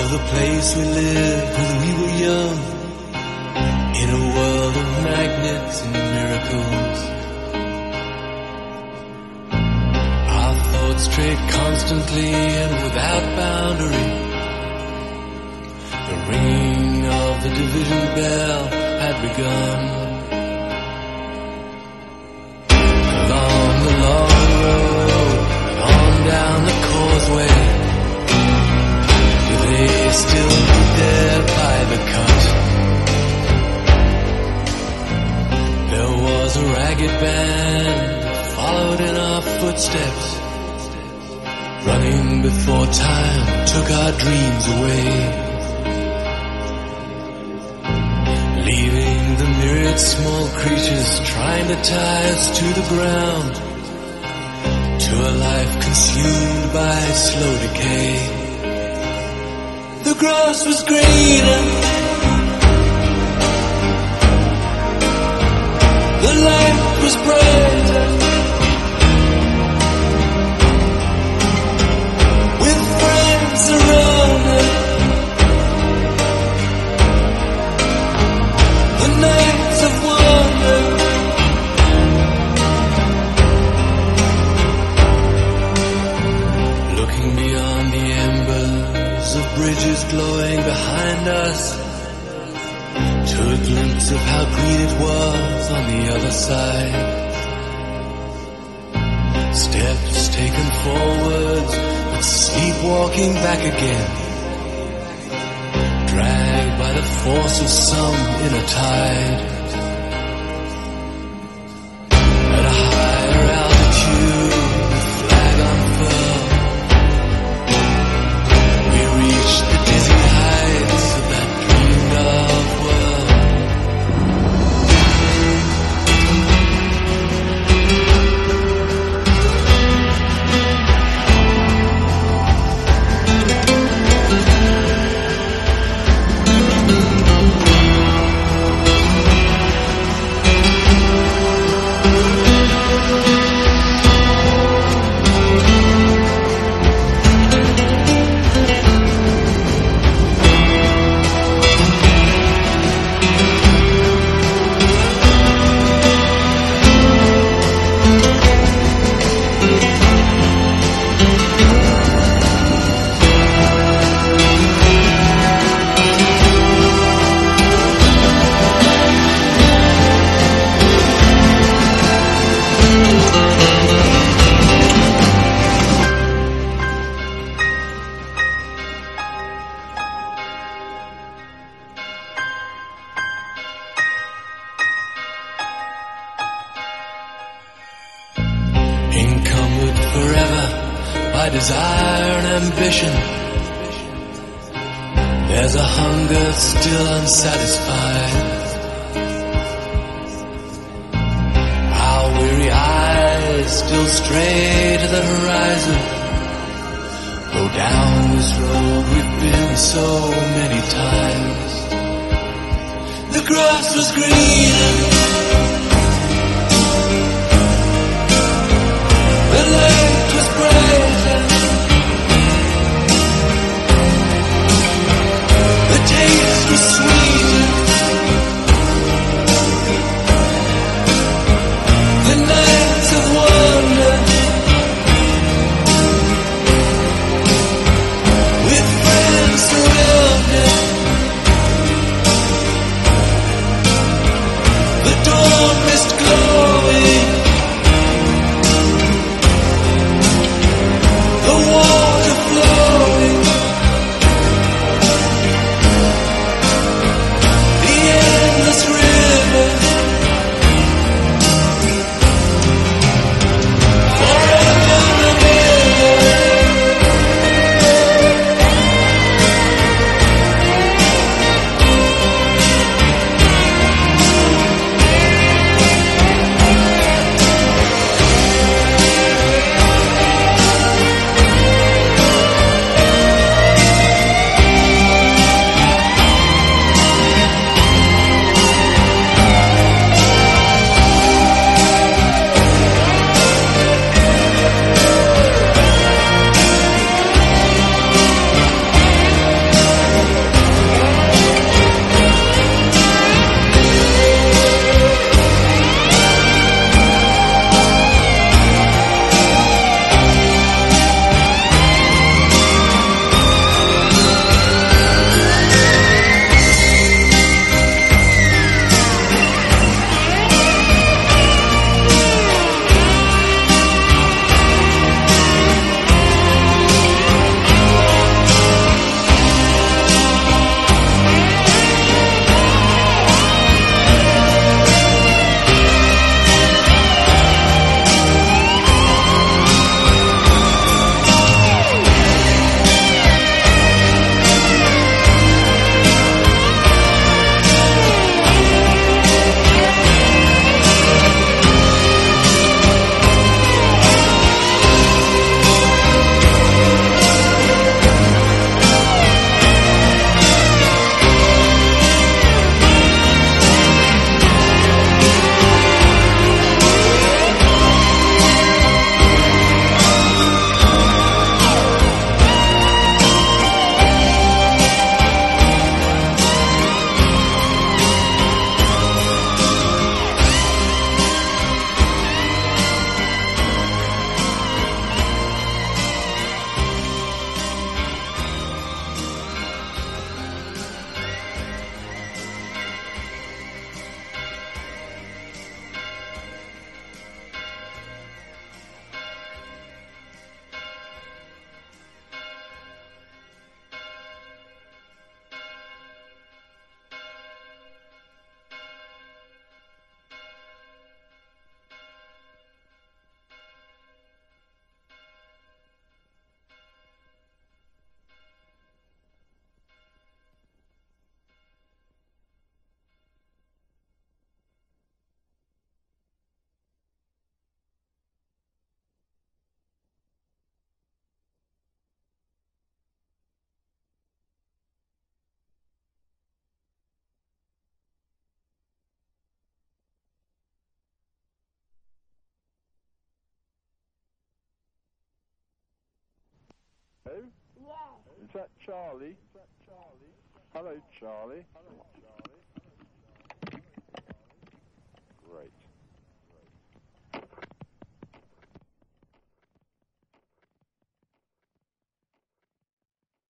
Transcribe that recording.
the place we lived when we were young, in a world of magnets and miracles. Our thoughts strayed constantly and without boundary. The ringing of the division bell had begun. Along the long road, on down the causeway, they still be there by the cut. There was a ragged band that followed in our footsteps, running before time took our dreams away, leaving the myriad small creatures trying to tie us to the ground, to a life consumed by slow decay. The grass was greener, the light was brighter, with friends around us. The nights of wonder, looking beyond the embers of bridges glowing behind us, to a glimpse of how green it was on the other side. Steps taken forwards, but sleepwalking back again, dragged by the force of some inner tide. At a higher altitude, with flag unfurled, we reached the dizzy heights of that dreamed of world. Encumbered forever by desire and ambition, there's a hunger still unsatisfied. Our weary eyes still stray to the horizon, though down this road we've been so many times. The grass was greener, the light was brighter, the taste was sweeter, the nights of wonder, with friends surrounded, the door that Charlie? Hello, Charlie.